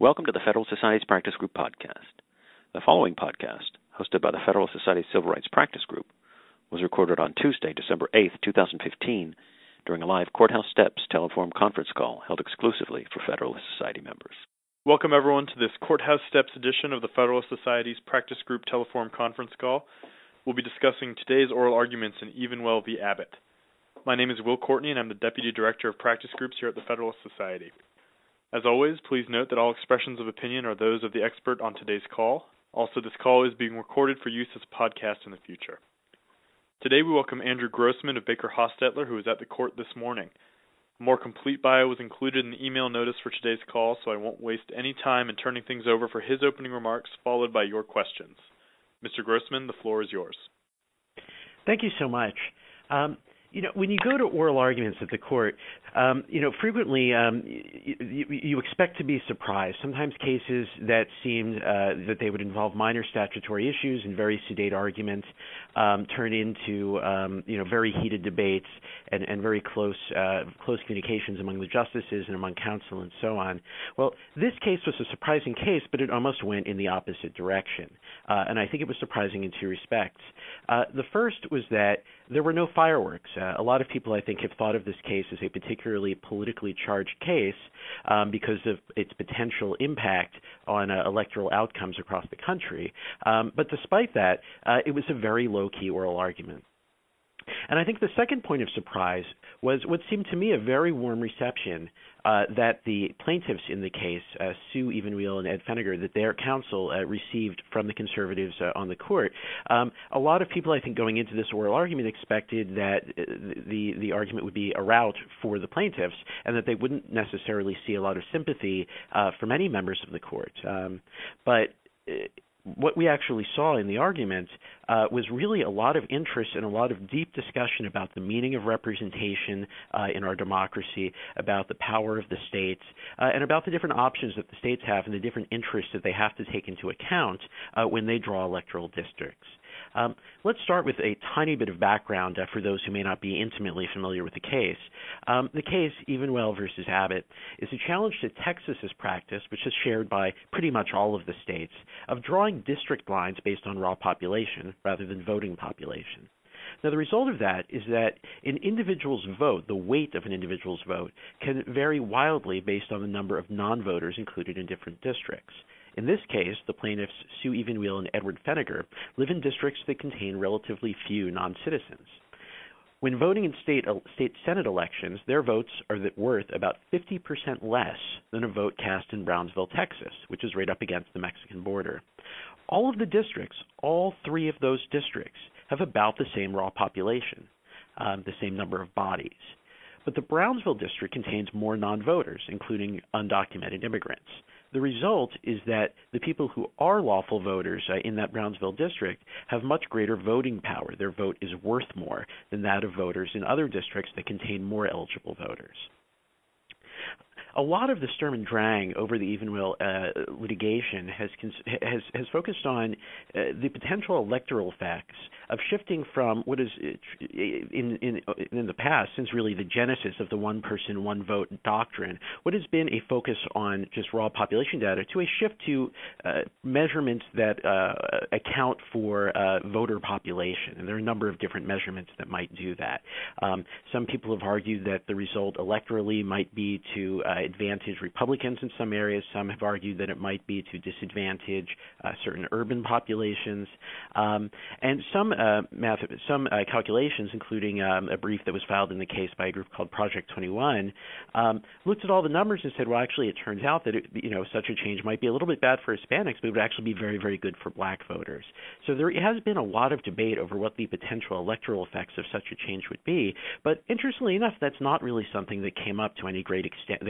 Welcome to the Federalist Society's Practice Group podcast. The following podcast, hosted by the Federalist Society's Civil Rights Practice Group, was recorded on Tuesday, December 8, 2015, during a live Courthouse Steps telephone conference call held exclusively for Federalist Society members. Welcome, everyone, to this Courthouse Steps edition of the Federalist Society's Practice Group telephone conference call. We'll be discussing today's oral arguments in Evenwell v. Abbott. My name is Will Courtney, and I'm the Deputy Director of Practice Groups here at the Federalist Society. As always, please note that all expressions of opinion are those of the expert on today's call. Also, this call is being recorded for use as a podcast in the future. Today, we welcome Andrew Grossman of Baker Hostetler, who is at the court this morning. A more complete bio was included in the email notice for today's call, so I won't waste any time in turning things over for his opening remarks, followed by your questions. Mr. Grossman, the floor is yours. Thank you so much. When you go to oral arguments at the court, frequently you expect to be surprised. Sometimes cases that seemed that they would involve minor statutory issues and very sedate arguments turn into very heated debates and very close communications among the justices and among counsel and so on. Well, this case was a surprising case, but it almost went in the opposite direction, and I think it was surprising in two respects. The first was that there were no fireworks. A lot of people, I think, have thought of this case as a particularly politically charged case because of its potential impact on electoral outcomes across the country. But despite that, it was a very low-key oral argument. And I think the second point of surprise was what seemed to me a very warm reception that the plaintiffs in the case, Sue Evenwell and Ed Feniger, that their counsel received from the conservatives on the court. A lot of people, I think, going into this oral argument expected that the argument would be a rout for the plaintiffs and that they wouldn't necessarily see a lot of sympathy from any members of the court. But what we actually saw in the argument was really a lot of interest and a lot of deep discussion about the meaning of representation in our democracy, about the power of the states, and about the different options that the states have and the different interests that they have to take into account when they draw electoral districts. Let's start with a tiny bit of background for those who may not be intimately familiar with the case. The case, Evenwell versus Abbott, is a challenge to Texas's practice, which is shared by pretty much all of the states, of drawing district lines based on raw population rather than voting population. Now, the result of that is that an individual's vote, the weight of an individual's vote, can vary wildly based on the number of non-voters included in different districts. In this case, the plaintiffs, Sue Evenwell and Edward Feniger, live in districts that contain relatively few non-citizens. When voting in state Senate elections, their votes are worth about 50% less than a vote cast in Brownsville, Texas, which is right up against the Mexican border. All of the districts, all three of those districts, have about the same raw population, the same number of bodies. But the Brownsville district contains more non-voters, including undocumented immigrants. The result is that the people who are lawful voters in that Brownsville district have much greater voting power. Their vote is worth more than that of voters in other districts that contain more eligible voters. A lot of the Sturm and Drang over the Evenwell litigation has focused on the potential electoral effects of shifting from what is in the past, since really the genesis of the one person, one vote doctrine, what has been a focus on just raw population data, to a shift to measurements that account for voter population. And there are a number of different measurements that might do that. Some people have argued that the result electorally might be to advantage Republicans in some areas. Some have argued that it might be to disadvantage certain urban populations. And some calculations, including a brief that was filed in the case by a group called Project 21, looked at all the numbers and said, well, actually, it turns out that such a change might be a little bit bad for Hispanics, but it would actually be very, very good for black voters. So there has been a lot of debate over what the potential electoral effects of such a change would be. But interestingly enough, that's not really something that came up to any great extent.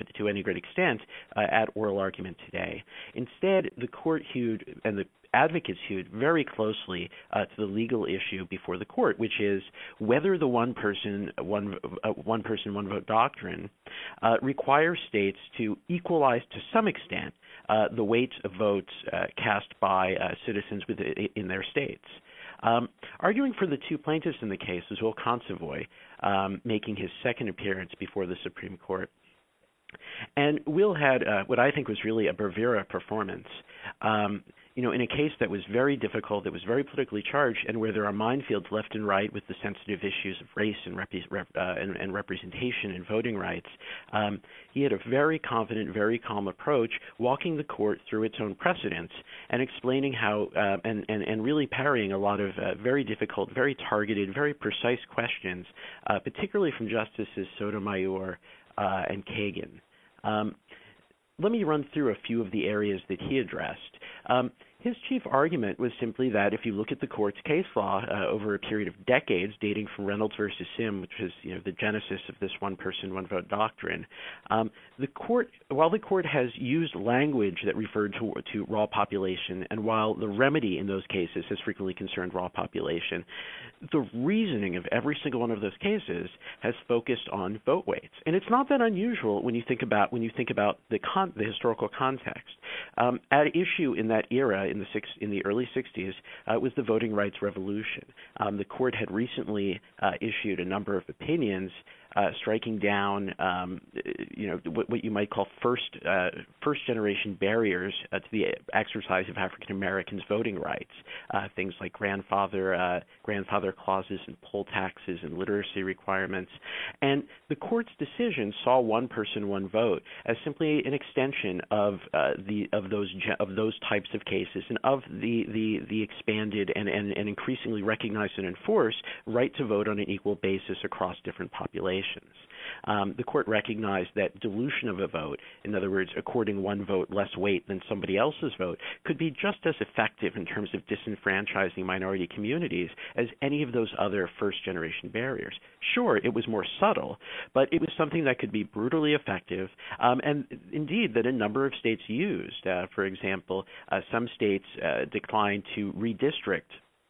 At oral argument today. Instead, the court hewed and the advocates hewed very closely to the legal issue before the court, which is whether the one person, one vote doctrine requires states to equalize to some extent the weight of votes cast by citizens in their states. Arguing for the two plaintiffs in the case is Will Consovoy, making his second appearance before the Supreme Court. And Will had what I think was really a bravura performance. In a case that was very difficult, that was very politically charged, and where there are minefields left and right with the sensitive issues of race and representation and voting rights, he had a very confident, very calm approach, walking the court through its own precedents and explaining how, and really parrying a lot of very difficult, very targeted, very precise questions, particularly from Justices Sotomayor and Kagan. Let me run through a few of the areas that he addressed. His chief argument was simply that if you look at the court's case law over a period of decades, dating from Reynolds versus Sim, which is the genesis of this one-person, one-vote doctrine, while the court has used language that referred to raw population, and while the remedy in those cases has frequently concerned raw population, the reasoning of every single one of those cases has focused on vote weights, and it's not that unusual when you think about the historical context. At issue in that era, in the early 60s, was the voting rights revolution. The court had recently issued a number of opinions striking down, what you might call first generation barriers to the exercise of African Americans' voting rights, things like grandfather clauses and poll taxes and literacy requirements. And the court's decision saw one person, one vote as simply an extension of those types of cases and of the expanded and increasingly recognized and enforced right to vote on an equal basis across different populations. The court recognized that dilution of a vote, in other words, according one vote less weight than somebody else's vote, could be just as effective in terms of disenfranchising minority communities as any of those other first-generation barriers. Sure, it was more subtle, but it was something that could be brutally effective, and indeed that a number of states used. For example, some states declined to redistrict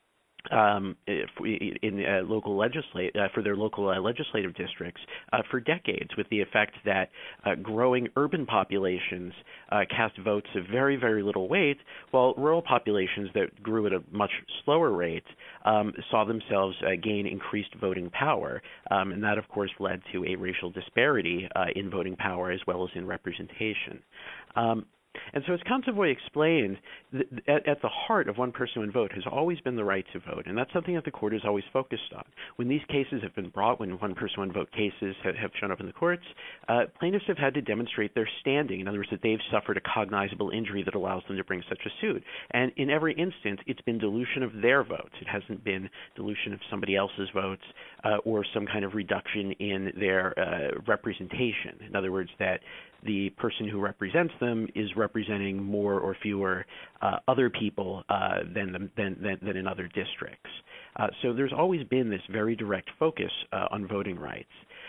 for their local legislative districts for decades, with the effect that growing urban populations cast votes of very, very little weight, while rural populations that grew at a much slower rate saw themselves gain increased voting power. And that, of course, led to a racial disparity in voting power as well as in representation. And so as Consovoy explained, at the heart of one person, one vote has always been the right to vote, and that's something that the court has always focused on. When these cases have been brought, when one person, one vote cases have shown up in the courts, plaintiffs have had to demonstrate their standing. In other words, that they've suffered a cognizable injury that allows them to bring such a suit. And in every instance, it's been dilution of their votes. It hasn't been dilution of somebody else's votes or some kind of reduction in their representation. In other words, that the person who represents them is representing more or fewer other people than in other districts. So there's always been this very direct focus on voting rights.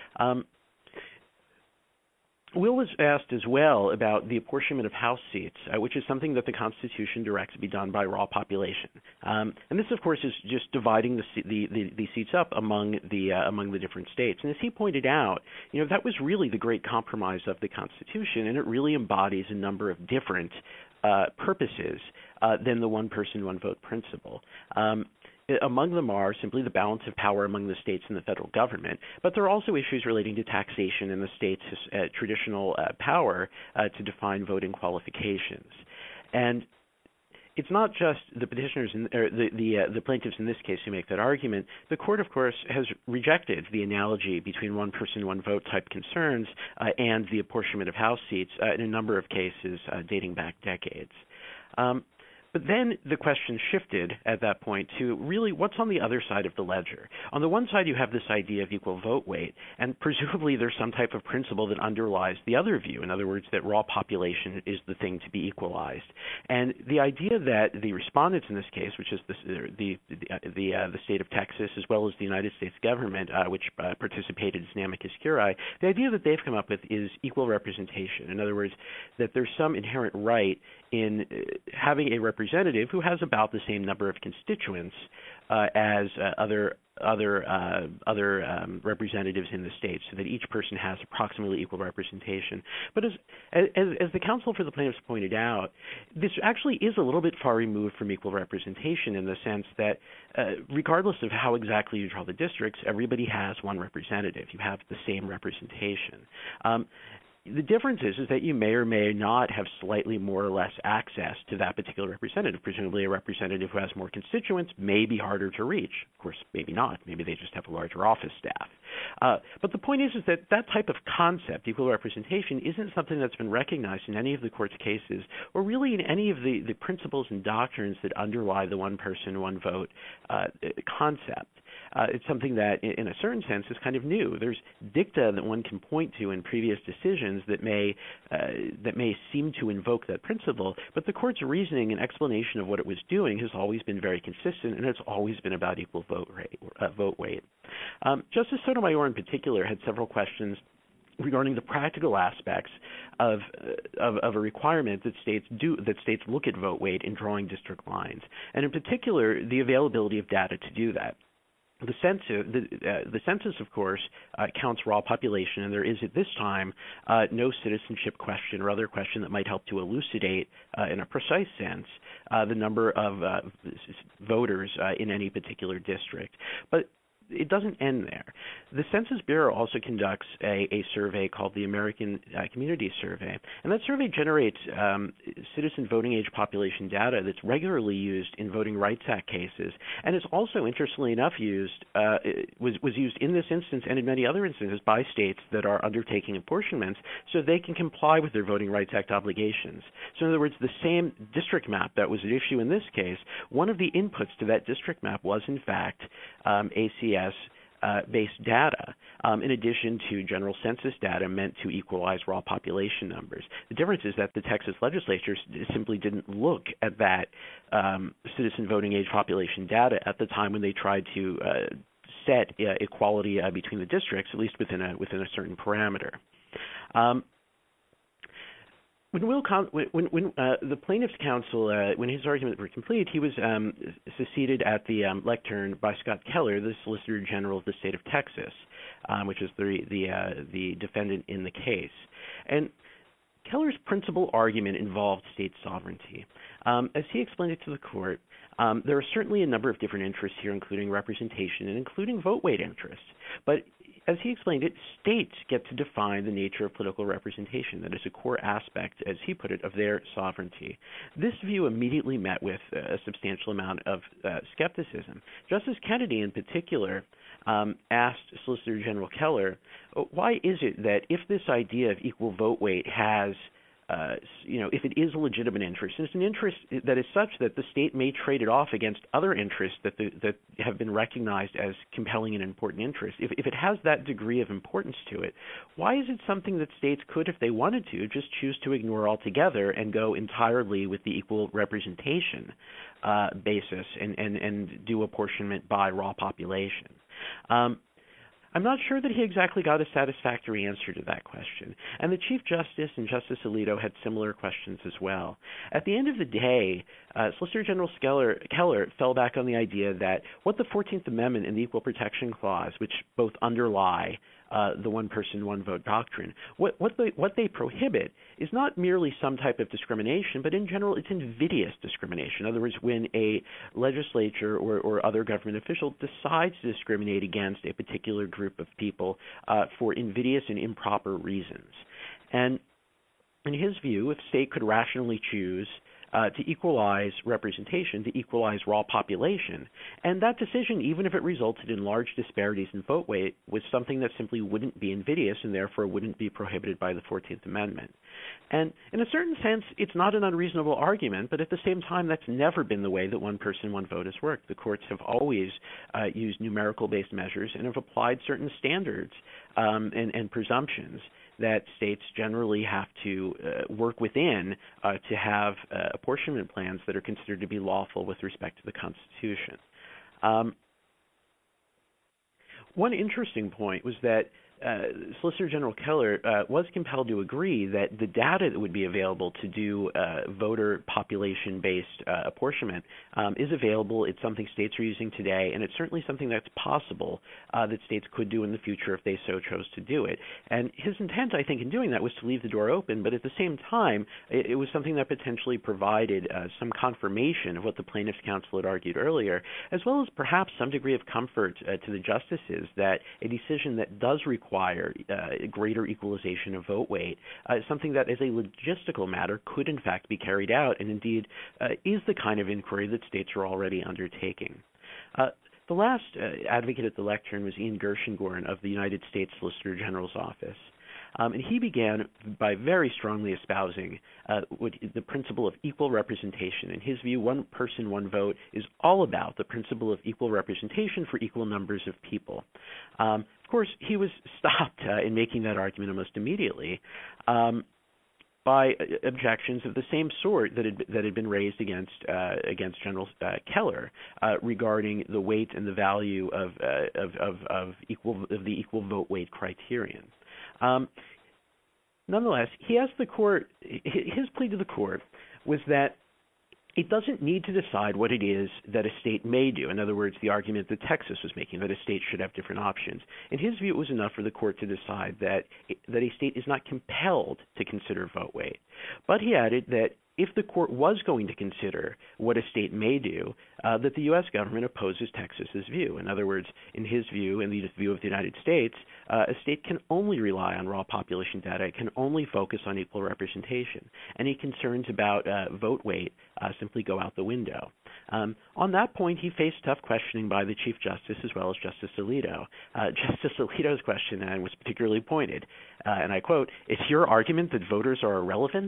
Will was asked as well about the apportionment of House seats, which is something that the Constitution directs to be done by raw population. And this, of course, is just dividing the seats up among the different states. And as he pointed out, that was really the great compromise of the Constitution, and it really embodies a number of different purposes than the one person, one vote principle. Among them are simply the balance of power among the states and the federal government, but there are also issues relating to taxation and the state's traditional power to define voting qualifications. And it's not just the petitioners or the plaintiffs in this case who make that argument. The court, of course, has rejected the analogy between one person, one vote type concerns and the apportionment of House seats in a number of cases dating back decades. But then the question shifted at that point to really what's on the other side of the ledger. On the one side, you have this idea of equal vote weight, and presumably there's some type of principle that underlies the other view. In other words, that raw population is the thing to be equalized. And the idea that the respondents in this case, which is the state of Texas as well as the United States government, which participated as an amicus curiae, the idea that they've come up with is equal representation. In other words, that there's some inherent right in having a representative who has about the same number of constituents as other representatives in the state, so that each person has approximately equal representation. But as the counsel for the plaintiffs pointed out, this actually is a little bit far removed from equal representation in the sense that regardless of how exactly you draw the districts, everybody has one representative. You have the same representation. The difference is that you may or may not have slightly more or less access to that particular representative. Presumably a representative who has more constituents may be harder to reach. Of course, maybe not. Maybe they just have a larger office staff. But the point is that that type of concept, equal representation, isn't something that's been recognized in any of the court's cases or really in any of the principles and doctrines that underlie the one person, one vote concept. It's something that, in a certain sense, is kind of new. There's dicta that one can point to in previous decisions that may seem to invoke that principle, but the court's reasoning and explanation of what it was doing has always been very consistent, and it's always been about equal vote weight. Justice Sotomayor, in particular, had several questions regarding the practical aspects of a requirement that states look at vote weight in drawing district lines, and in particular, the availability of data to do that. The census, of course, counts raw population, and there is at this time no citizenship question or other question that might help to elucidate, in a precise sense, the number of voters in any particular district. But it doesn't end there. The Census Bureau also conducts a survey called the American Community Survey, and that survey generates citizen voting age population data that's regularly used in Voting Rights Act cases, and is also, interestingly enough, was used in this instance and in many other instances by states that are undertaking apportionments so they can comply with their Voting Rights Act obligations. So in other words, the same district map that was at issue in this case, one of the inputs to that district map was in fact ACS-based data, in addition to general census data meant to equalize raw population numbers. The difference is that the Texas legislature simply didn't look at that citizen voting age population data at the time when they tried to set equality between the districts, at least within a certain parameter. When the plaintiff's counsel, when his arguments were complete, he was succeeded at the lectern by Scott Keller, the Solicitor General of the state of Texas, which is the defendant in the case. And Keller's principal argument involved state sovereignty. As he explained it to the court, there are certainly a number of different interests here, including representation and including vote weight interests. But as he explained it, states get to define the nature of political representation. That is a core aspect, as he put it, of their sovereignty. This view immediately met with a substantial amount of skepticism. Justice Kennedy, in particular, asked Solicitor General Keller, why is it that if this idea of equal vote weight has if it is a legitimate interest, and it's an interest that is such that the state may trade it off against other interests that have been recognized as compelling and important interests, if it has that degree of importance to it, why is it something that states could, if they wanted to, just choose to ignore altogether and go entirely with the equal representation basis and do apportionment by raw population? I'm not sure that he exactly got a satisfactory answer to that question, and the Chief Justice and Justice Alito had similar questions as well. At the end of the day, Solicitor General Keller fell back on the idea that what the 14th Amendment and the Equal Protection Clause, which both underlie the one-person, one-vote doctrine, what they prohibit is not merely some type of discrimination, but in general it's invidious discrimination. In other words, when a legislature or other government official decides to discriminate against a particular group of people for invidious and improper reasons. And in his view, if state could rationally choose to equalize representation, to equalize raw population. And that decision, even if it resulted in large disparities in vote weight, was something that simply wouldn't be invidious and therefore wouldn't be prohibited by the 14th Amendment. And in a certain sense, it's not an unreasonable argument, but at the same time, that's never been the way that one person, one vote has worked. The courts have always used numerical-based measures and have applied certain standards and presumptions that states generally have to work within to have apportionment plans that are considered to be lawful with respect to the Constitution. One interesting point was that Solicitor General Keller was compelled to agree that the data that would be available to do voter population-based apportionment is available. It's something states are using today, and it's certainly something that's possible that states could do in the future if they so chose to do it. And his intent, I think, in doing that was to leave the door open, but at the same time, it was something that potentially provided some confirmation of what the plaintiff's counsel had argued earlier, as well as perhaps some degree of comfort to the justices that a decision that does require require greater equalization of vote weight, something that as a logistical matter could in fact be carried out and indeed is the kind of inquiry that states are already undertaking. The last advocate at the lectern was Ian Gershengorn of the United States Solicitor General's Office. And he began by very strongly espousing the principle of equal representation. In his view, one person, one vote is all about the principle of equal representation for equal numbers of people. Of course, he was stopped in making that argument almost immediately by objections of the same sort that had been raised against General Keller regarding the weight and the value of the equal vote weight criterion. Nonetheless, he asked the court, his plea to the court was that it doesn't need to decide what it is that a state may do. In other words, the argument that Texas was making, that a state should have different options. In his view, it was enough for the court to decide that a state is not compelled to consider vote weight. But he added that if the court was going to consider what a state may do, that the U.S. government opposes Texas's view. In other words, in his view, in the view of the United States, a state can only rely on raw population data. It can only focus on equal representation. Any concerns about vote weight simply go out the window. On that point, he faced tough questioning by the Chief Justice as well as Justice Alito. Justice Alito's question was particularly pointed, and I quote, "Is your argument that voters are irrelevant?"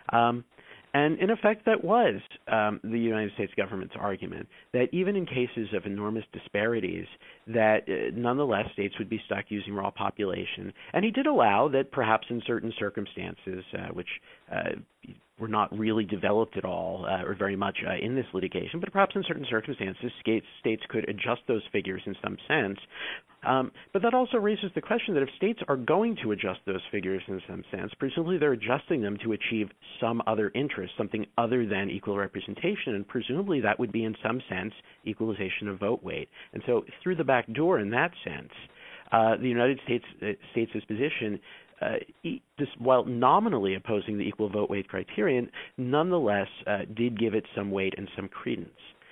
And in effect, that was the United States government's argument, that even in cases of enormous disparities, that nonetheless states would be stuck using raw population. And he did allow that perhaps in certain circumstances, which were not really developed at all or very much in this litigation, but perhaps in certain circumstances, states could adjust those figures in some sense. But that also raises the question that if states are going to adjust those figures in some sense, presumably they're adjusting them to achieve some other interest, something other than equal representation, and presumably that would be in some sense equalization of vote weight. And so through the back door in that sense, the United States' position, while nominally opposing the equal vote weight criterion, nonetheless did give it some weight and some credence.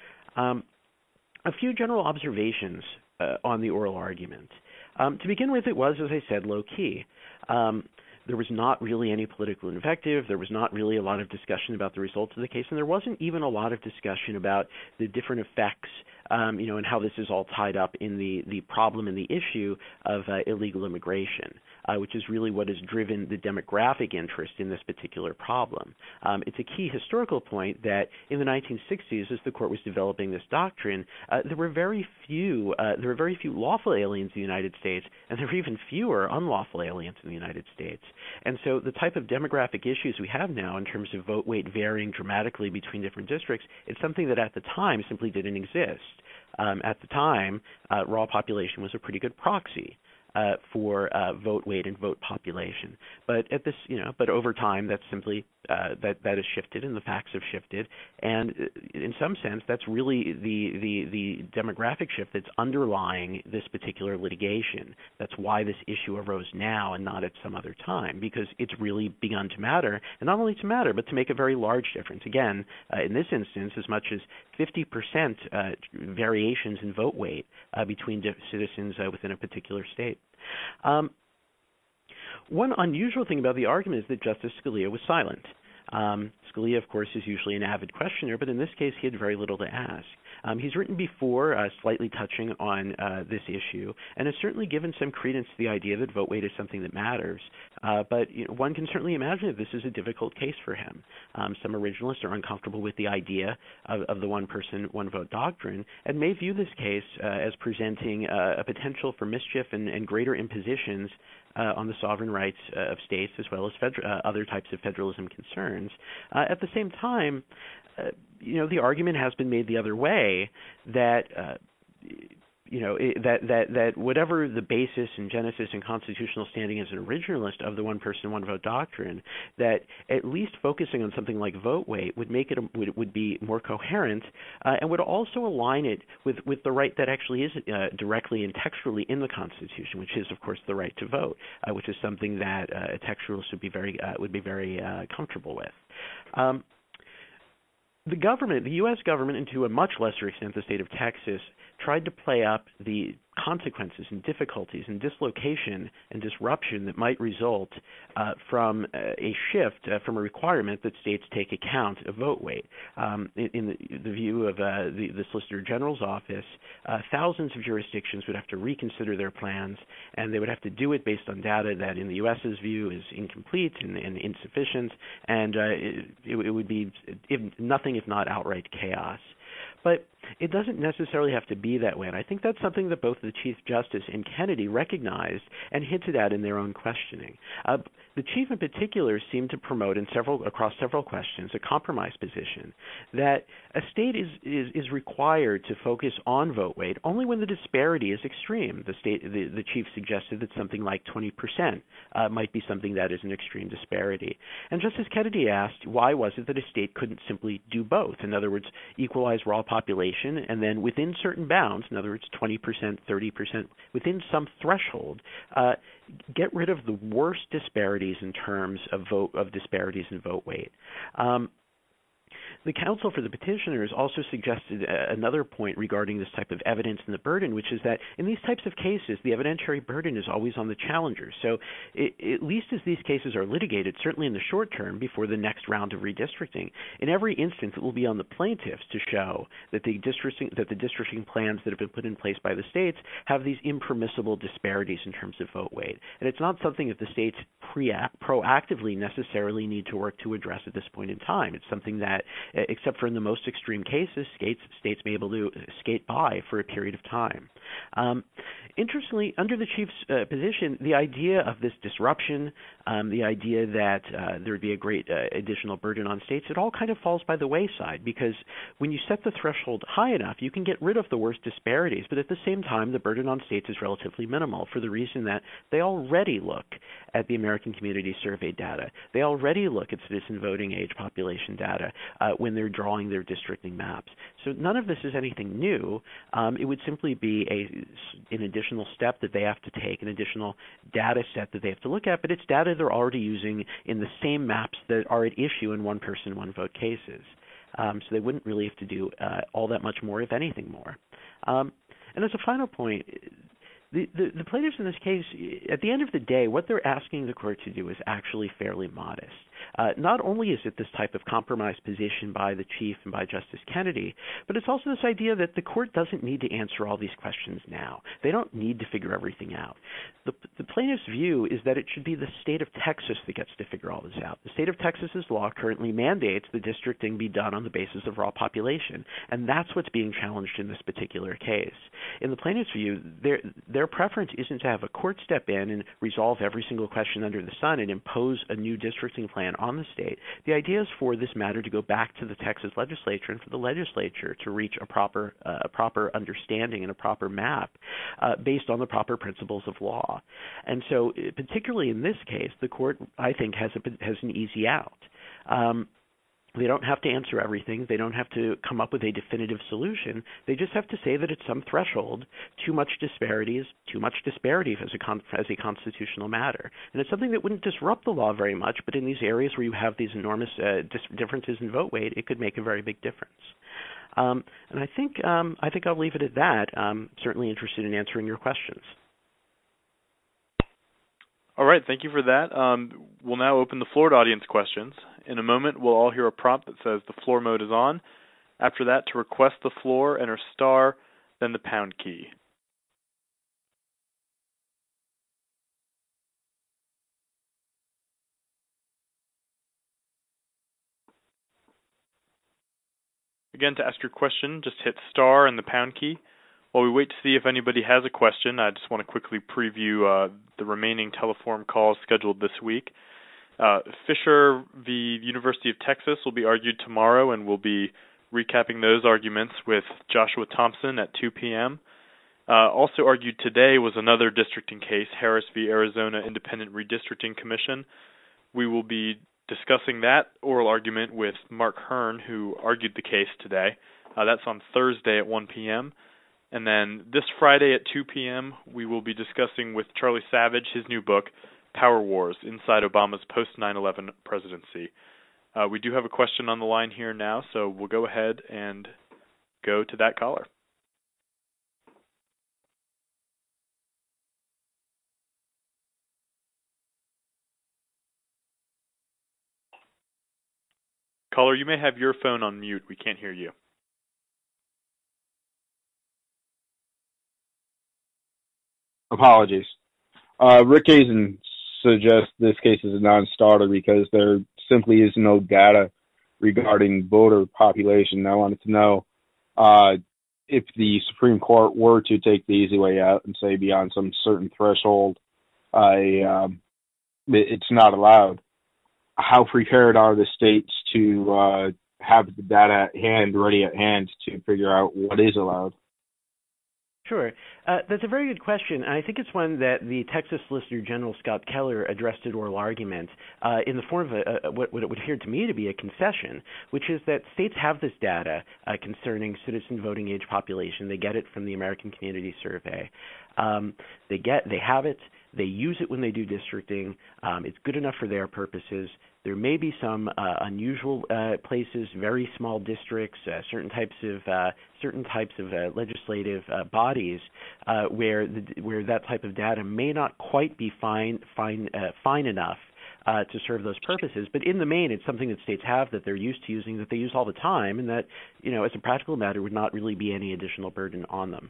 A few general observations on the oral argument. To begin with, it was, as I said, low-key. There was not really any political invective. There was not really a lot of discussion about the results of the case, and there wasn't even a lot of discussion about the different effects, and how this is all tied up in the problem and the issue of illegal immigration, which is really what has driven the demographic interest in this particular problem. It's a key historical point that in the 1960s, as the court was developing this doctrine, there were very few lawful aliens in the United States, and there were even fewer unlawful aliens in the United States. And so the type of demographic issues we have now in terms of vote weight varying dramatically between different districts, it's something that at the time simply didn't exist. At the time, raw population was a pretty good proxy for vote weight and vote population. But at this, but over time, that's simply that has shifted, and the facts have shifted. And in some sense, that's really the demographic shift that's underlying this particular litigation. That's why this issue arose now and not at some other time, because it's really begun to matter, and not only to matter, but to make a very large difference. Again, in this instance, as much as 50% variations in vote weight between citizens within a particular state. One unusual thing about the argument is that Justice Scalia was silent. Scalia, of course, is usually an avid questioner, but in this case, he had very little to ask. He's written before slightly touching on this issue, and has certainly given some credence to the idea that vote weight is something that matters. But one can certainly imagine that this is a difficult case for him. Some originalists are uncomfortable with the idea of the one-person, one-vote doctrine, and may view this case as presenting a potential for mischief and greater impositions on the sovereign rights of states, as well as other types of federalism concerns. At the same time, the argument has been made the other way that that whatever the basis and genesis and constitutional standing as an originalist of the one-person, one-vote doctrine, that at least focusing on something like vote weight would make it would be more coherent and would also align it with the right that actually is directly and textually in the Constitution, which is, of course, the right to vote, which is something that a textualist would be very comfortable with. The U.S. government, and to a much lesser extent the state of Texas, tried to play up the consequences and difficulties and dislocation and disruption that might result from a shift from a requirement that states take account of vote weight. In the view of the Solicitor General's office, thousands of jurisdictions would have to reconsider their plans, and they would have to do it based on data that in the U.S.'s view is incomplete and insufficient, and it would be nothing if not outright chaos. But it doesn't necessarily have to be that way, and I think that's something that both the Chief Justice and Kennedy recognized and hinted at in their own questioning. The Chief in particular seemed to promote across several questions a compromise position that a state is required to focus on vote weight only when the disparity is extreme. The Chief suggested that something like 20% might be something that is an extreme disparity. And Justice Kennedy asked, why was it that a state couldn't simply do both? In other words, equalize raw population and then within certain bounds, in other words, 20%, 30%, within some threshold, get rid of the worst disparities in terms of disparities in vote weight. The counsel for the petitioners also suggested another point regarding this type of evidence and the burden, which is that in these types of cases, the evidentiary burden is always on the challengers. So at least as these cases are litigated, certainly in the short term before the next round of redistricting, in every instance it will be on the plaintiffs to show that the districting plans that have been put in place by the states have these impermissible disparities in terms of vote weight. And it's not something that the states proactively necessarily need to work to address at this point in time. It's something that, except for in the most extreme cases, states may be able to skate by for a period of time. Interestingly, under the Chief's position, the idea of this disruption, the idea that there would be a great additional burden on states, it all kind of falls by the wayside, because when you set the threshold high enough, you can get rid of the worst disparities, but at the same time, the burden on states is relatively minimal for the reason that they already look at the American Community Survey data. They already look at citizen voting age population data when they're drawing their districting maps. So none of this is anything new. It would simply be an additional step that they have to take, an additional data set that they have to look at, but it's data they're already using in the same maps that are at issue in one-person, one-vote cases. So they wouldn't really have to do all that much more, if anything more. And as a final point, the plaintiffs in this case, at the end of the day, what they're asking the court to do is actually fairly modest. Not only is it this type of compromise position by the Chief and by Justice Kennedy, but it's also this idea that the court doesn't need to answer all these questions now. They don't need to figure everything out. The plaintiff's view is that it should be the state of Texas that gets to figure all this out. The state of Texas's law currently mandates the districting be done on the basis of raw population, and that's what's being challenged in this particular case. In the plaintiff's view, their preference isn't to have a court step in and resolve every single question under the sun and impose a new districting plan on the state. The idea is for this matter to go back to the Texas legislature and for the legislature to reach a proper understanding and a proper map based on the proper principles of law. And so, particularly in this case, the court, I think, has an easy out. They don't have to answer everything. They don't have to come up with a definitive solution. They just have to say that at some threshold, too much disparity as a constitutional matter. And it's something that wouldn't disrupt the law very much, but in these areas where you have these enormous differences in vote weight, it could make a very big difference. And I think I'll leave it at that. I'm certainly interested in answering your questions. All right, thank you for that. We'll now open the floor to audience questions. In a moment, we'll all hear a prompt that says the floor mode is on. After that, to request the floor, enter star, then the pound key. Again, to ask your question, just hit star and the pound key. While we wait to see if anybody has a question, I just want to quickly preview the remaining Teleform calls scheduled this week. Fisher v. University of Texas will be argued tomorrow, and we'll be recapping those arguments with Joshua Thompson at 2 p.m. Also argued today was another districting case, Harris v. Arizona Independent Redistricting Commission. We will be discussing that oral argument with Mark Hearn, who argued the case today. That's on Thursday at 1 p.m., and then this Friday at 2 p.m., we will be discussing with Charlie Savage his new book, Power Wars, Inside Obama's Post-9/11 Presidency. We do have a question on the line here now, so we'll go ahead and go to that caller. Caller, you may have your phone on mute. We can't hear you. Apologies. Rick Hazen suggests this case is a non-starter because there simply is no data regarding voter population. I wanted to know if the Supreme Court were to take the easy way out and say beyond some certain threshold, it's not allowed, how prepared are the states to have the data ready at hand to figure out what is allowed? Sure. That's a very good question, and I think it's one that the Texas Solicitor General Scott Keller addressed at oral argument in the form of what would appear to me to be a concession, which is that states have this data concerning citizen voting age population. They get it from the American Community Survey. They have it. They use it when they do districting. It's good enough for their purposes. There may be some unusual places, very small districts, certain types of legislative bodies where that type of data may not quite be fine enough to serve those purposes. But in the main, it's something that states have, that they're used to using, that they use all the time, and that, as a practical matter, would not really be any additional burden on them.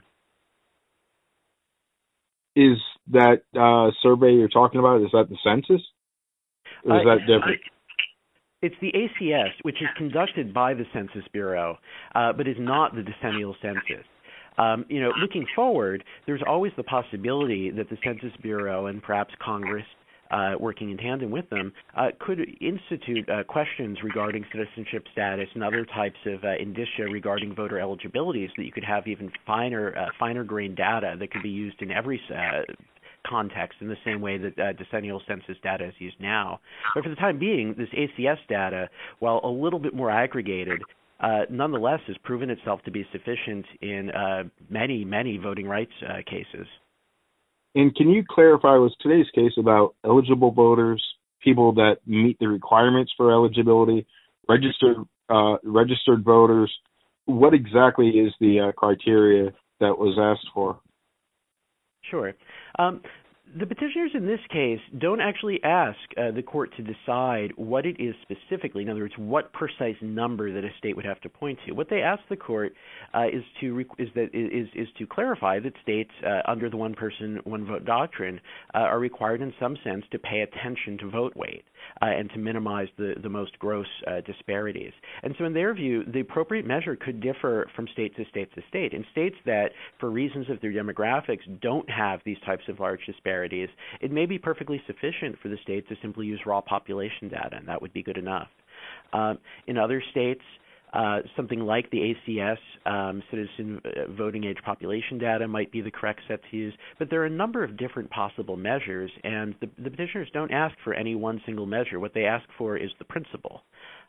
Is that survey you're talking about, is that the census? Or is that different? It's the ACS, which is conducted by the Census Bureau, but is not the decennial census. Looking forward, there's always the possibility that the Census Bureau and perhaps Congress, working in tandem with them, could institute questions regarding citizenship status and other types of indicia regarding voter eligibility, so that you could have even finer grained data that could be used in every context in the same way that decennial census data is used now. But for the time being, this ACS data, while a little bit more aggregated, nonetheless has proven itself to be sufficient in many, many voting rights cases. And can you clarify, was today's case about eligible voters, people that meet the requirements for eligibility, registered voters? What exactly is the criteria that was asked for? Sure. The petitioners in this case don't actually ask the court to decide what it is specifically. In other words, what precise number that a state would have to point to. What they ask the court is to clarify that states under the one person, one vote doctrine are required in some sense to pay attention to vote weight and to minimize the most gross disparities. And so in their view, the appropriate measure could differ from state to state to state. In states that, for reasons of their demographics, don't have these types of large disparities, it may be perfectly sufficient for the state to simply use raw population data, and that would be good enough. In other states, something like the ACS, citizen voting age population data, might be the correct set to use, but there are a number of different possible measures, and the petitioners don't ask for any one single measure. What they ask for is the principle.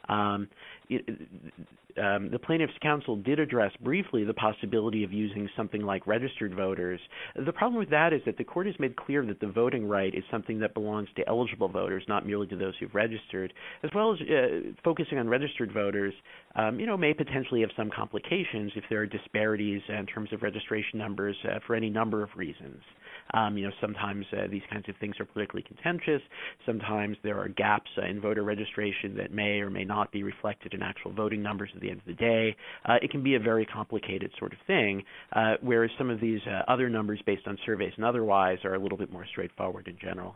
The plaintiff's counsel did address briefly the possibility of using something like registered voters. The problem with that is that the court has made clear that the voting right is something that belongs to eligible voters, not merely to those who've registered, as well as focusing on registered voters, may potentially have some complications if there are disparities in terms of registration numbers for any number of reasons. Sometimes these kinds of things are politically contentious. Sometimes there are gaps in voter registration that may or may not be reflected in actual voting numbers at the end of the day. It can be a very complicated sort of thing, whereas some of these other numbers based on surveys and otherwise are a little bit more straightforward in general.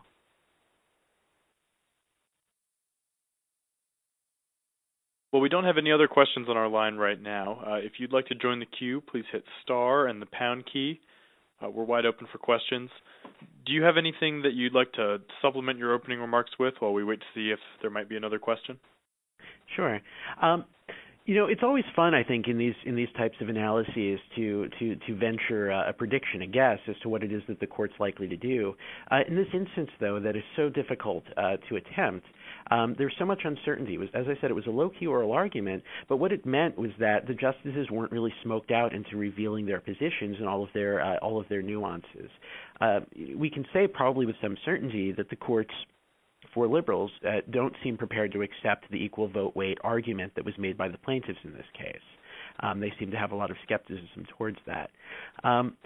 Well, we don't have any other questions on our line right now. If you'd like to join the queue, please hit star and the pound key. We're wide open for questions. Do you have anything that you'd like to supplement your opening remarks with while we wait to see if there might be another question? Sure. It's always fun, I think, in these types of analyses to venture a prediction, a guess as to what it is that the court's likely to do. In this instance, though, that is so difficult to attempt, there's so much uncertainty. As I said, it was a low-key oral argument, but what it meant was that the justices weren't really smoked out into revealing their positions and all of their nuances. We can say probably with some certainty that the courts, for liberals, don't seem prepared to accept the equal vote weight argument that was made by the plaintiffs in this case. They seem to have a lot of skepticism towards that.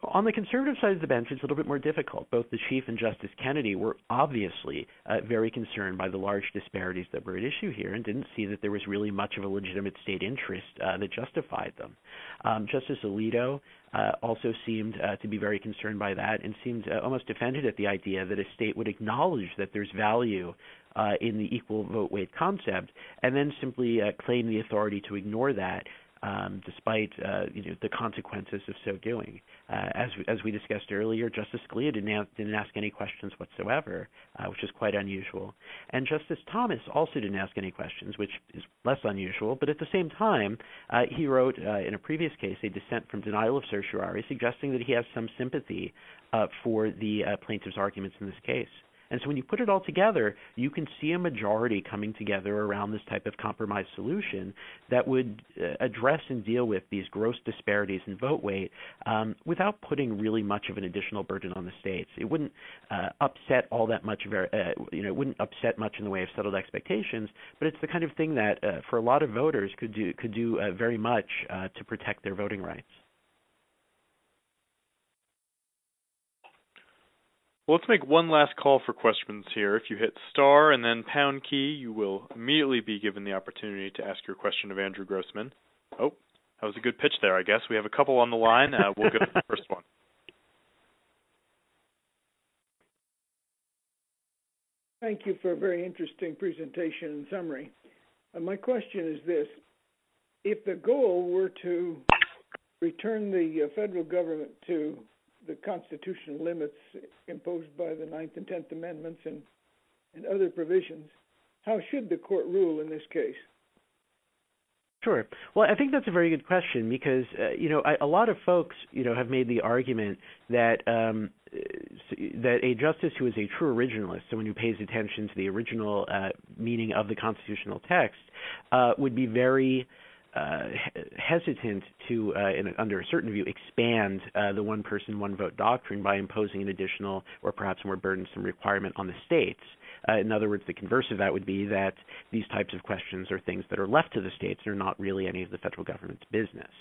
On the conservative side of the bench, it's a little bit more difficult. Both the Chief and Justice Kennedy were obviously very concerned by the large disparities that were at issue here and didn't see that there was really much of a legitimate state interest that justified them. Justice Alito also seemed to be very concerned by that and seemed almost offended at the idea that a state would acknowledge that there's value in the equal vote weight concept and then simply claim the authority to ignore that. Despite the consequences of so doing. As we discussed earlier, Justice Scalia didn't ask any questions whatsoever, which is quite unusual. And Justice Thomas also didn't ask any questions, which is less unusual. But at the same time, he wrote in a previous case a dissent from denial of certiorari, suggesting that he has some sympathy for the plaintiff's arguments in this case. And so when you put it all together, you can see a majority coming together around this type of compromise solution that would address and deal with these gross disparities in vote weight without putting really much of an additional burden on the states. It wouldn't upset all that much, it wouldn't upset much in the way of settled expectations, but it's the kind of thing that for a lot of voters could do very much to protect their voting rights. Well, let's make one last call for questions here. If you hit star and then pound key, you will immediately be given the opportunity to ask your question of Andrew Grossman. Oh, that was a good pitch there, I guess. We have a couple on the line. We'll go to the first one. Thank you for a very interesting presentation and summary. My question is this. If the goal were to return the federal government to the constitutional limits imposed by the 9th and 10th Amendments and other provisions, how should the court rule in this case? Sure. Well, I think that's a very good question because, a lot of folks, have made the argument that that a justice who is a true originalist, someone who pays attention to the original meaning of the constitutional text, would be very hesitant to, under a certain view, expand the one person, one vote doctrine by imposing an additional or perhaps more burdensome requirement on the states. In other words, the converse of that would be that these types of questions are things that are left to the states and are not really any of the federal government's business.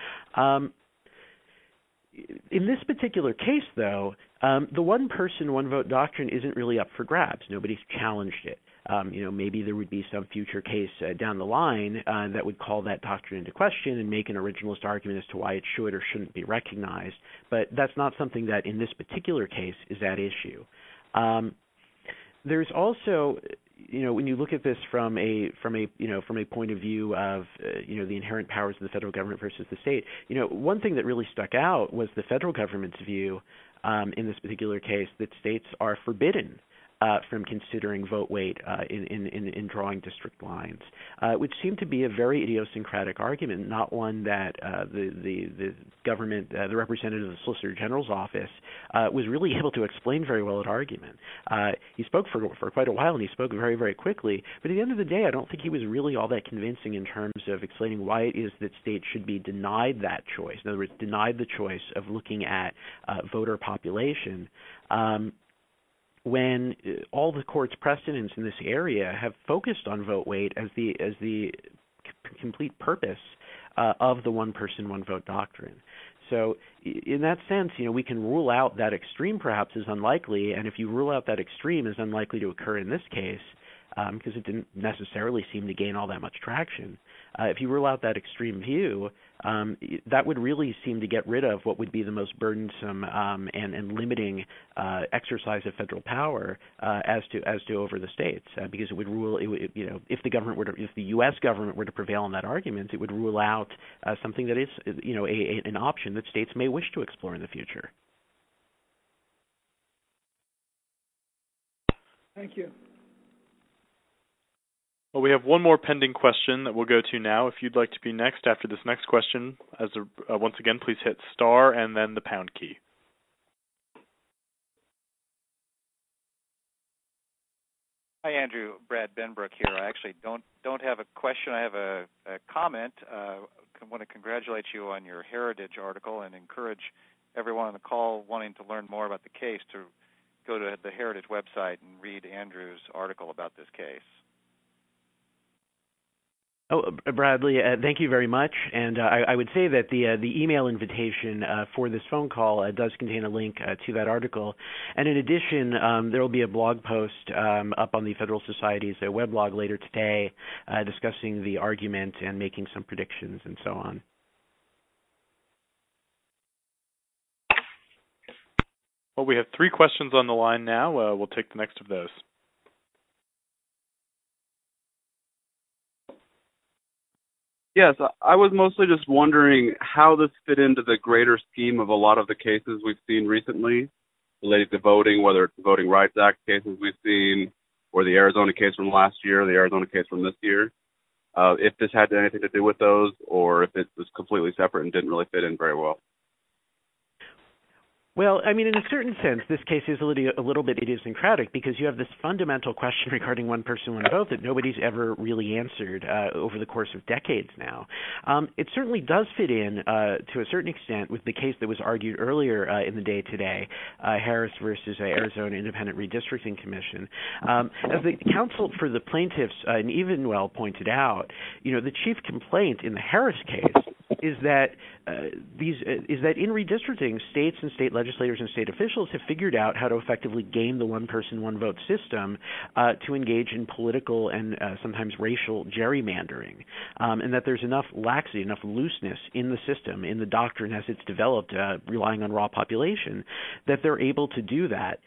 In this particular case, though, the one person, one vote doctrine isn't really up for grabs. Nobody's challenged it. Maybe there would be some future case down the line that would call that doctrine into question and make an originalist argument as to why it should or shouldn't be recognized. But that's not something that in this particular case is at issue. There's also, when you look at this from a point of view of the inherent powers of the federal government versus the state, one thing that really stuck out was the federal government's view in this particular case that states are forbidden from considering vote weight in drawing district lines, which seemed to be a very idiosyncratic argument, not one that the government, the representative of the Solicitor General's office, was really able to explain very well at argument. He spoke for quite a while, and he spoke very, very quickly, but at the end of the day, I don't think he was really all that convincing in terms of explaining why it is that states should be denied that choice. In other words, denied the choice of looking at voter population when all the court's precedents in this area have focused on vote weight as the complete purpose of the one person, one vote doctrine. So in that sense, we can rule out that extreme perhaps as unlikely, and if you rule out that extreme as unlikely to occur in this case, because it didn't necessarily seem to gain all that much traction, if you rule out that extreme view, that would really seem to get rid of what would be the most burdensome and limiting exercise of federal power as to over the states, because it would rule, if the U.S. government were to prevail on that argument, it would rule out something that is, an option that states may wish to explore in the future. Thank you. Well, we have one more pending question that we'll go to now. If you'd like to be next after this next question, once again, please hit star and then the pound key. Hi, Andrew. Brad Benbrook here. I actually don't have a question. I have a comment. I want to congratulate you on your Heritage article and encourage everyone on the call wanting to learn more about the case to go to the Heritage website and read Andrew's article about this case. Oh, Bradley, thank you very much. And I would say that the email invitation for this phone call does contain a link to that article. And in addition, there will be a blog post up on the Federal Society's weblog later today discussing the argument and making some predictions and so on. Well, we have 3 questions on the line now. We'll take the next of those. Yes, I was mostly just wondering how this fit into the greater scheme of a lot of the cases we've seen recently related to voting, whether it's the Voting Rights Act cases we've seen, or the Arizona case from last year, or the Arizona case from this year. If this had anything to do with those, or if it was completely separate and didn't really fit in very well. Well, I mean, in a certain sense, this case is a little bit idiosyncratic because you have this fundamental question regarding one person, one vote that nobody's ever really answered over the course of decades now. It certainly does fit in to a certain extent with the case that was argued earlier in the day today, Harris versus Arizona Independent Redistricting Commission. As the counsel for the plaintiffs in Evenwell pointed out, the chief complaint in the Harris case is that in redistricting, states and state legislators and state officials have figured out how to effectively game the one-person, one-vote system to engage in political and sometimes racial gerrymandering, and that there's enough laxity, enough looseness in the system, in the doctrine as it's developed, relying on raw population, that they're able to do that.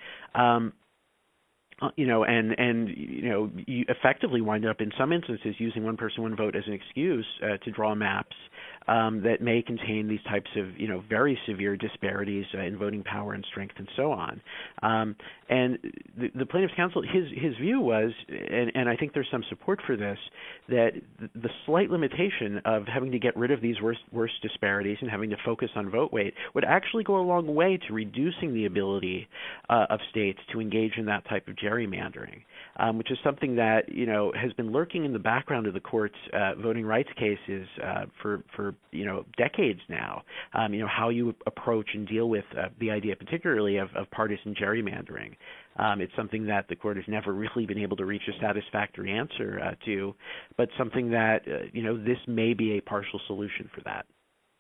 You effectively wind up in some instances using one person, one vote as an excuse to draw maps that may contain these types of, very severe disparities in voting power and strength and so on. And the plaintiff's counsel, his view was, and I think there's some support for this, that the slight limitation of having to get rid of these worst disparities and having to focus on vote weight would actually go a long way to reducing the ability of states to engage in that type of gerrymandering, which is something that has been lurking in the background of the court's voting rights cases for decades now. How you approach and deal with the idea, particularly of partisan gerrymandering. It's something that the court has never really been able to reach a satisfactory answer to, but something that this may be a partial solution for that.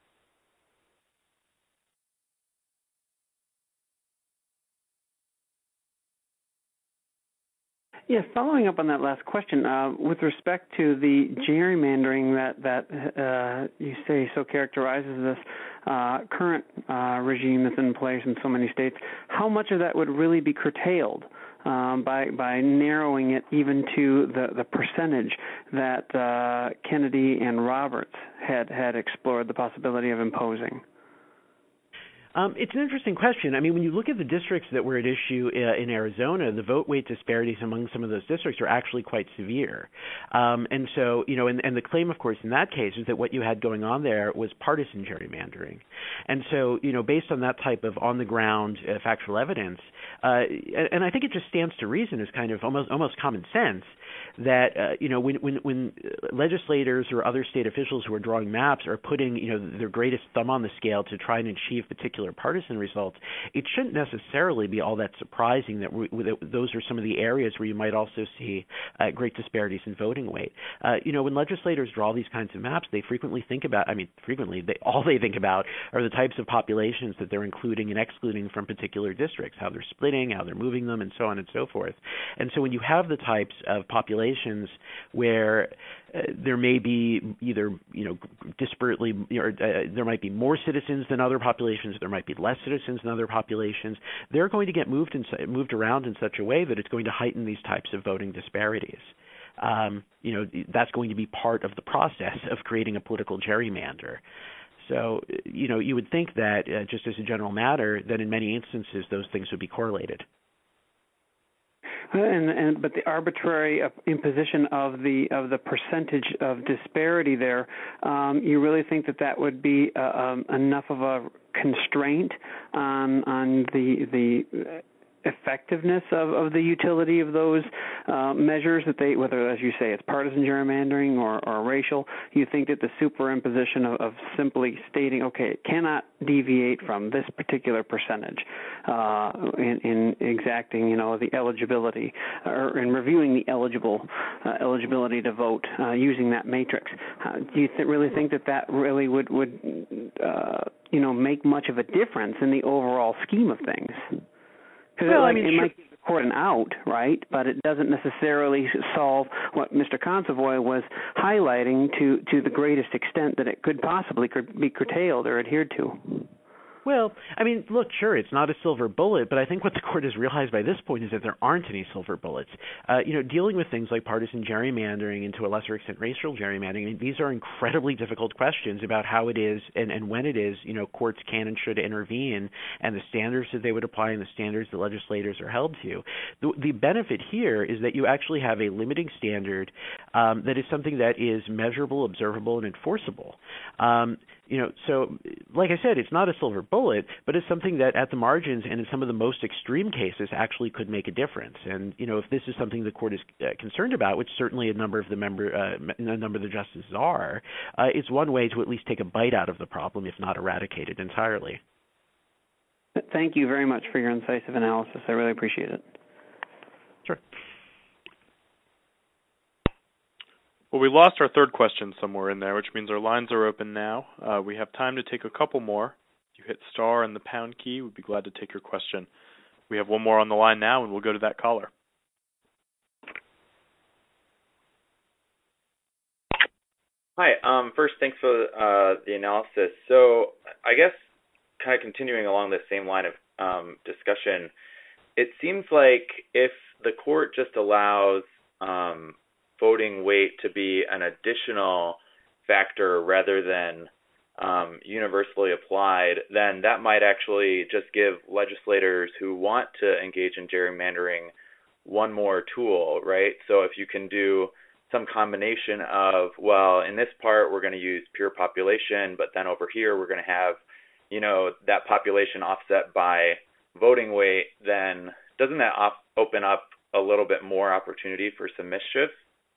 Yes, following up on that last question, with respect to the gerrymandering that you say so characterizes this current regime that's in place in so many states, how much of that would really be curtailed by narrowing it even to the percentage that Kennedy and Roberts had explored the possibility of imposing? It's an interesting question. I mean, when you look at the districts that were at issue in Arizona, the vote weight disparities among some of those districts are actually quite severe. And so, and the claim, of course, in that case is that what you had going on there was partisan gerrymandering. And so, based on that type of on-the-ground factual evidence, and I think it just stands to reason as kind of almost common sense that, when legislators or other state officials who are drawing maps are putting, their greatest thumb on the scale to try and achieve particular partisan results, it shouldn't necessarily be all that surprising that those are some of the areas where you might also see great disparities in voting weight. When legislators draw these kinds of maps, they frequently think about, all they think about are the types of populations that they're including and excluding from particular districts, how they're splitting, how they're moving them, and so on and so forth. And so when you have the types of populations where there may be either, disparately, there might be more citizens than other populations, there might be less citizens than other populations, they're going to get moved around in such a way that it's going to heighten these types of voting disparities. That's going to be part of the process of creating a political gerrymander. So, you would think that, just as a general matter, that in many instances those things would be correlated. But the arbitrary imposition of the percentage of disparity there, you really think that would be enough of a constraint on the effectiveness of the utility of those measures that they, whether, as you say, it's partisan gerrymandering or racial, you think that the superimposition of simply stating, okay, it cannot deviate from this particular percentage in exacting, the eligibility or in reviewing the eligibility to vote using that matrix. Do you really think that really would make much of a difference in the overall scheme of things? Because it might give the court an out, right? But it doesn't necessarily solve what Mr. Consovoy was highlighting to the greatest extent that it could possibly be curtailed or adhered to. Well, look, sure, it's not a silver bullet, but I think what the court has realized by this point is that there aren't any silver bullets. Dealing with things like partisan gerrymandering and to a lesser extent racial gerrymandering, these are incredibly difficult questions about how it is and when it is, courts can and should intervene and the standards that they would apply and the standards that legislators are held to. The benefit here is that you actually have a limiting standard that is something that is measurable, observable, and enforceable. So like I said, it's not a silver bullet, but it's something that at the margins and in some of the most extreme cases actually could make a difference. And, if this is something the court is concerned about, which certainly a number of the justices are, it's one way to at least take a bite out of the problem, if not eradicate it entirely. Thank you very much for your incisive analysis. I really appreciate it. Sure. Well, we lost our third question somewhere in there, which means our lines are open now. We have time to take a couple more. If you hit star and the pound key, we'd be glad to take your question. We have one more on the line now, and we'll go to that caller. Hi. First, thanks for the analysis. So I guess kind of continuing along the same line of discussion, it seems like if the court just allows voting weight to be an additional factor rather than universally applied, then that might actually just give legislators who want to engage in gerrymandering one more tool, right? So if you can do some combination of, well, in this part we're going to use pure population, but then over here we're going to have, that population offset by voting weight, then doesn't that open up a little bit more opportunity for some mischief?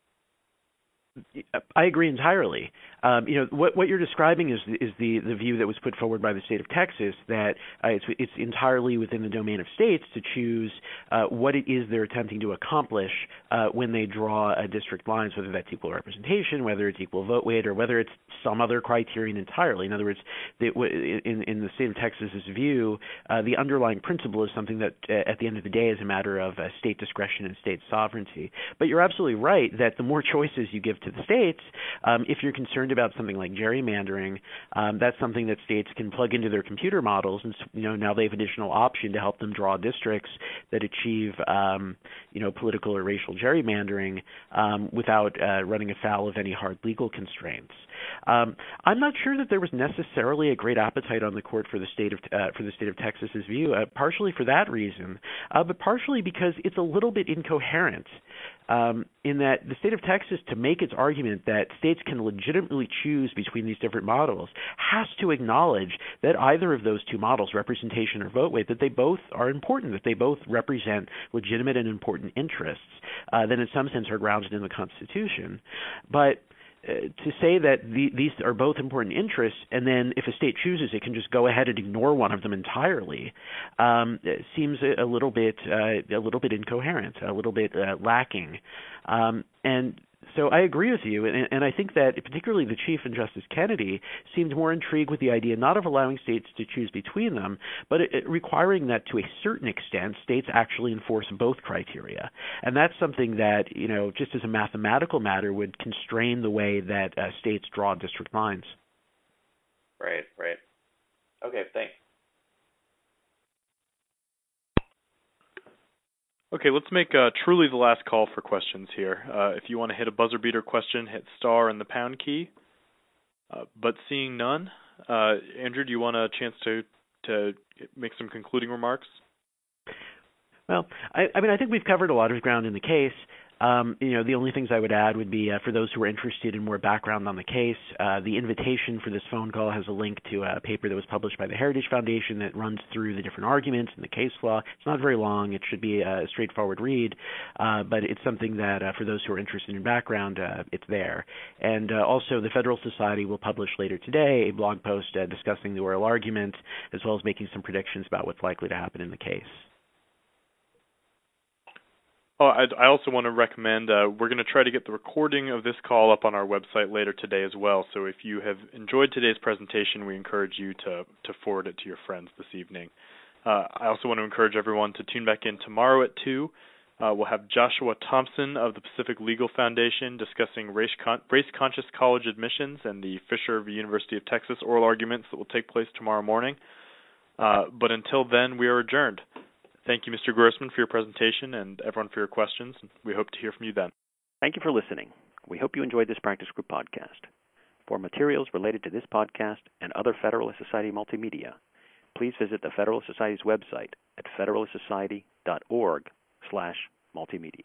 I agree entirely. What you're describing is the view that was put forward by the state of Texas, that it's entirely within the domain of states to choose what it is they're attempting to accomplish when they draw district lines, whether that's equal representation, whether it's equal vote weight, or whether it's some other criterion entirely. In other words, in the state of Texas's view, the underlying principle is something that at the end of the day is a matter of state discretion and state sovereignty. But you're absolutely right that the more choices you give to the states, if you're concerned about something like gerrymandering, that's something that states can plug into their computer models, and now they have additional option to help them draw districts that achieve political or racial gerrymandering without running afoul of any hard legal constraints. I'm not sure that there was necessarily a great appetite on the court for the state of Texas's view, partially for that reason, but partially because it's a little bit incoherent. In that the state of Texas, to make its argument that states can legitimately choose between these different models, has to acknowledge that either of those two models, representation or vote weight, that they both are important, that they both represent legitimate and important interests that in some sense are grounded in the Constitution. But to say that these are both important interests, and then if a state chooses, it can just go ahead and ignore one of them entirely, seems a little bit incoherent, a little bit lacking. And so I agree with you, and I think that particularly the Chief and Justice Kennedy seemed more intrigued with the idea not of allowing states to choose between them, but requiring that to a certain extent states actually enforce both criteria. And that's something that, just as a mathematical matter, would constrain the way that states draw district lines. Right. Okay, thanks. Okay, let's make truly the last call for questions here. If you want to hit a buzzer beater question, hit star and the pound key. But seeing none, Andrew, do you want a chance to make some concluding remarks? Well, I think we've covered a lot of ground in the case. The only things I would add would be for those who are interested in more background on the case, the invitation for this phone call has a link to a paper that was published by the Heritage Foundation that runs through the different arguments and the case law. It's not very long. It should be a straightforward read, but it's something that for those who are interested in background, it's there. And also the Federal Society will publish later today a blog post discussing the oral argument as well as making some predictions about what's likely to happen in the case. I also want to recommend we're going to try to get the recording of this call up on our website later today as well. So if you have enjoyed today's presentation, we encourage you to forward it to your friends this evening. I also want to encourage everyone to tune back in tomorrow at 2. We'll have Joshua Thompson of the Pacific Legal Foundation discussing race-conscious college admissions and the Fisher v. University of Texas oral arguments that will take place tomorrow morning. But until then, we are adjourned. Thank you, Mr. Grossman, for your presentation and everyone for your questions. We hope to hear from you then. Thank you for listening. We hope you enjoyed this practice group podcast. For materials related to this podcast and other Federalist Society multimedia, please visit the Federalist Society's website at federalistsociety.org/multimedia.